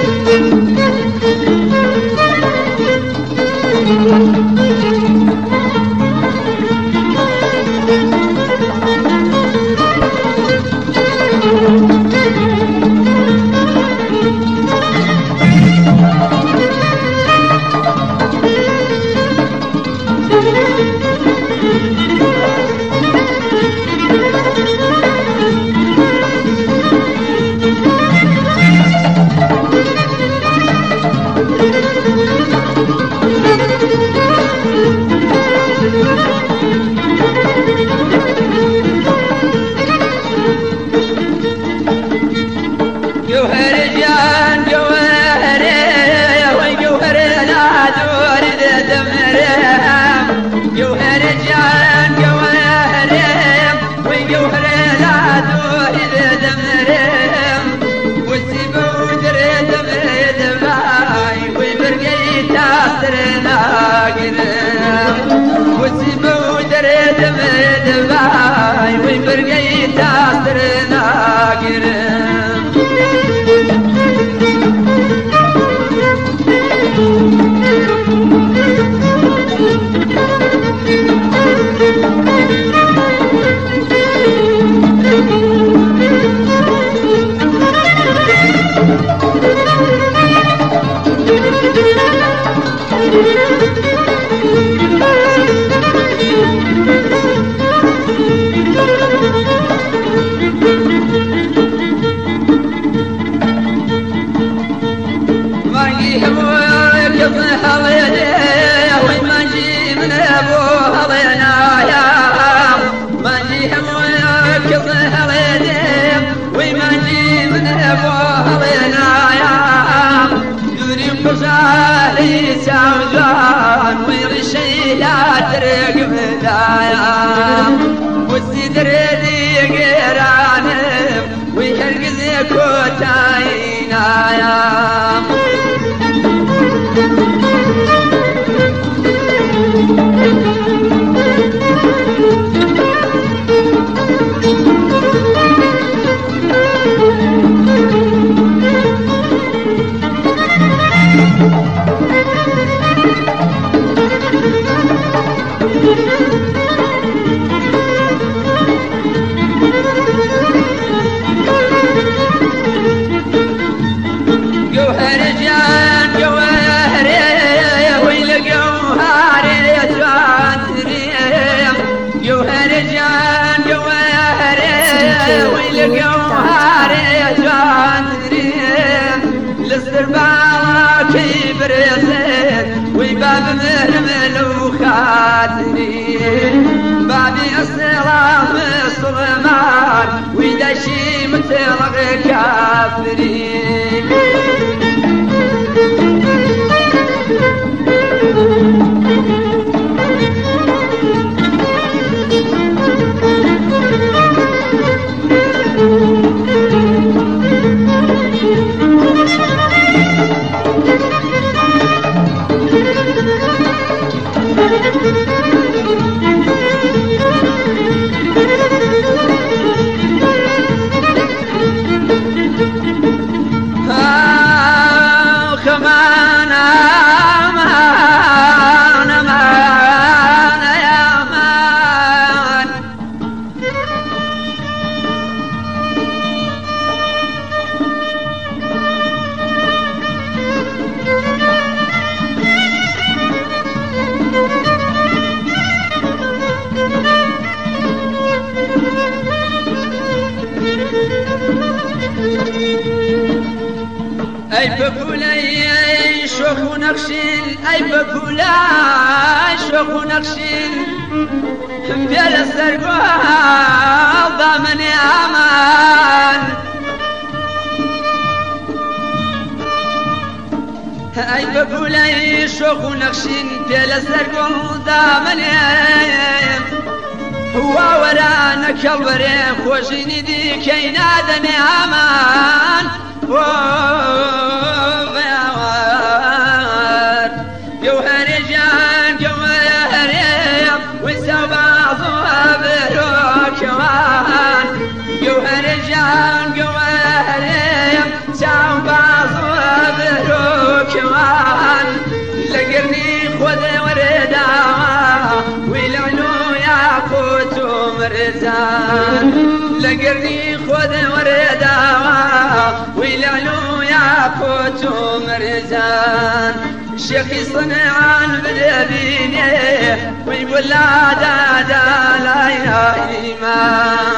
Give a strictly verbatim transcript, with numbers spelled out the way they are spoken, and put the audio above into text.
أي بقولي شوخ ونقشين أي بقولي شوخ ونقشين بيل السرقال ضامني أمان أي بقولي شوخ ونقشين بيل السرقال ضامني هو ورانا كبرين خوشيني دي كي نادني أمان جوهر جان جوهر والسبع ضابر كمان جوهر جان جوهر سبع ضابر كوان لقرني خذ وردا ويلعنو ياقوت ومرزان لقرني خذ وردا ويلعنو ياقوت ومرزان الشيخ صنعان بدبيني ويقول لا دا دا لا يا إيمان